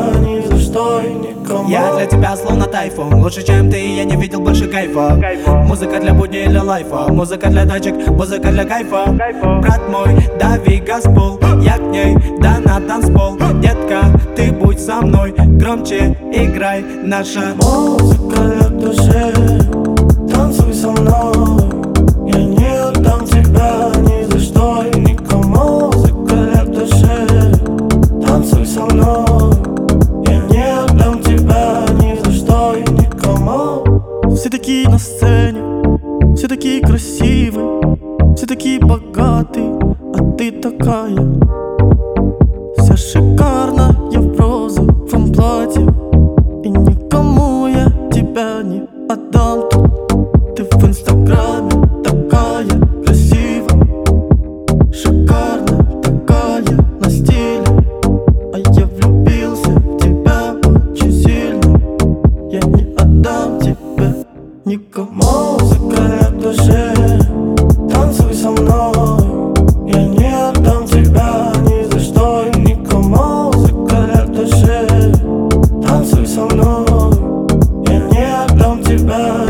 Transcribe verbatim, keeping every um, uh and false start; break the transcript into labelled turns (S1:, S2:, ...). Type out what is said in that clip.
S1: ни за что и никому.
S2: Я для тебя словно тайфун, лучше чем ты, я не видел больше кайфа. Музыка для будни или лайфа, музыка для тачек, музыка для кайфа. Брат мой, дави газпол, я к ней, да на танцпол. Детка, ты будь со мной, громче играй наша
S1: музыка для души, танцуй со мной. Я не отдам тебя ни за что и никому. Музыка для души, танцуй со мной. Я не отдам тебя ни за что и никому.
S3: Все такие на сцене, все такие красивые, все такие богатые, а ты такая вся шикарная в розовом платье. И никому я тебя не отдам. Ты в инстаграме такая красивая, шикарная такая на стиле. А я влюбился в тебя очень сильно. Я не отдам тебя никому.
S1: Музыка для души, танцуй со мной. Я не отдам тебя ни за что и никому. Музыка для души, танцуй со мной. Я не отдам тебя